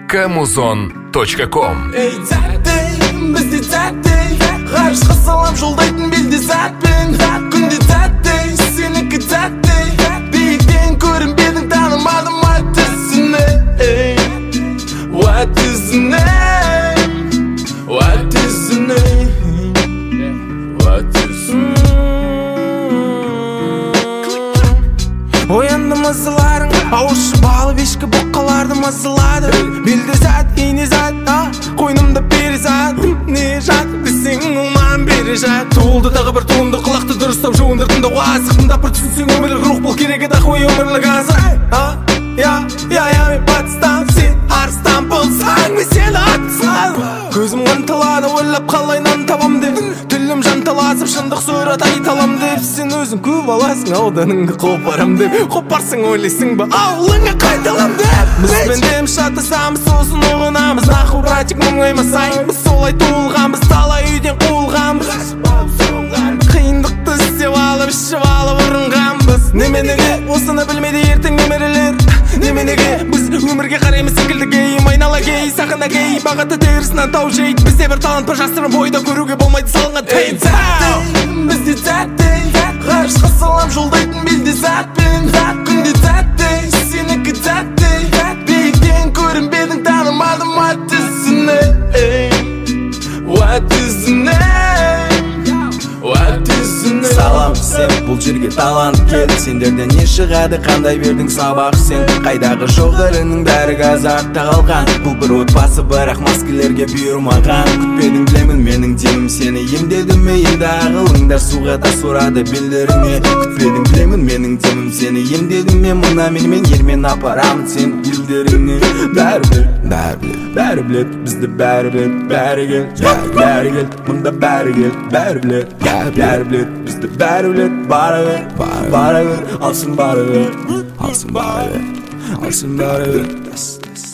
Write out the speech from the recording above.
kamuzon.com. Ey тәттей, бізде тәттей, ғарышқа салам жолдайтын белде сәтпен. Күнде тәттей, сенікі тәттей, биіктен көрінбедің танымадым ат ізіне. What is the name? What is the name? What is the name? Оянды мазыларың, ауызшы балы бешкі бұққаларды мазылады. Белді зат, ине зат, қойнымда перизат. Не жат, десең ұлман бері жат. Туылды тағы бір туынды құлақты дұрыстап жуындырдыңда уасықында бір түсінсең өмірлік рух бұл керек еді қой өмірлік азыр. Мен батыстан, сен арыстан болсаң, мен сені атсам. Көзім қанталады, ойлап қалайнан табам деп. Тілім жанталасып, шындық сұрат айталам деп. Сен өзің көп аласың, ауданыңды қопарам деп. Қопарсың ойлайсың ба, ауылыңа қайталам деп. Бізбен дем шатысамыз, сосын оғынамыз. Нақу братик мұңаймасай, біз солай туылғанбыз. Талай үйден қуылғанбыз, қиындықты істеп алып, ішіп алып ұрынғанбыз. Неменеге осыны білмеді ертең немерелер. Неменеге біз өмірге қараймыз секілді гейм. Айнала гей, сақына гей, бағыты терісінен тау жейд. Бізде бір талант бір жастырын бойда көруге болмайды салынған тейм. Бізде тәттей, ғарышқа салам жолдайтын белде сәтпен. Күнде тәттей, сенікі тәттей, биіктен көрінбедің танымадым ат ізіне. What is the name? What is the name? Салам сен, бұл жерге талант келді. Сендерден не шығады, қандай бердің сабақ сен? Қайдағы жоғдарының бәрі газартта қалған. Бұл бір отбасы бірақ маскелерге бұйырмаған. Күтпедің білемін менің демім сені емдеді ме? Енді ағылыңдар суға да сорады белдеріңе. Күтпедің білемін менің демім сені емдеді ме? Мына менімен ермен апарамын сен елдеріңе. Бәрі білет, бізді бәрі білет, бәрі кел, мұнда бәрі кел, бәрі білет, бізді бәрі білет, бары бер, алсын бары бер.